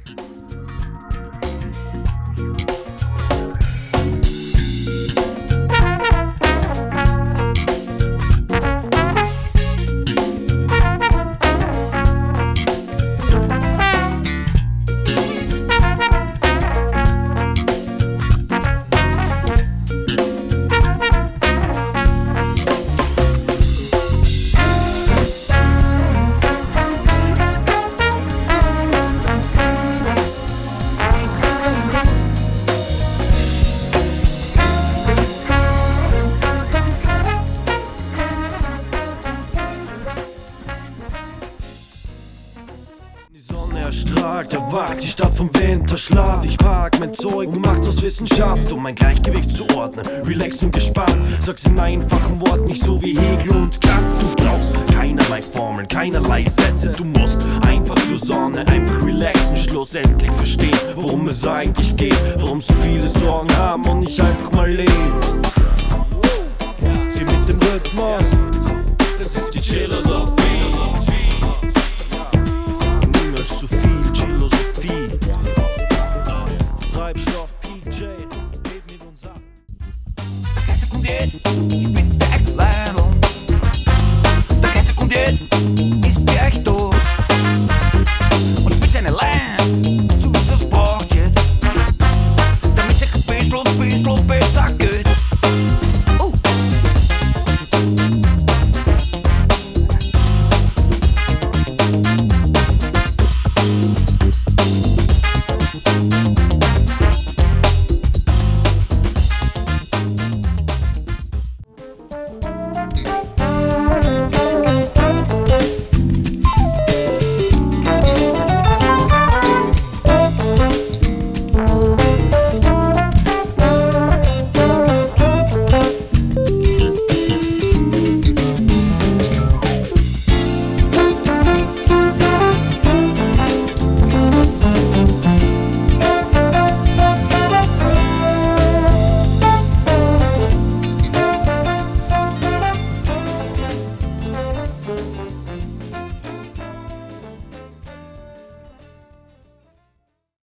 Die Sonne erstrahlt, erwacht die Stadt vom Winterschlaf. Ich pack mein Zeug und mach aus Wissenschaft, um mein Gleichgewicht zu ordnen. Relax und gespannt, sag's in einfachen Worten, nicht so wie Hegel und Kant. Du brauchst keinerlei Formeln, keinerlei Sätze. Du musst einfach zur Sonne, einfach relaxen, schlussendlich verstehen, worum es eigentlich geht. Warum so viele Sorgen haben und nicht einfach mal leben. Geh mit dem Rhythmus.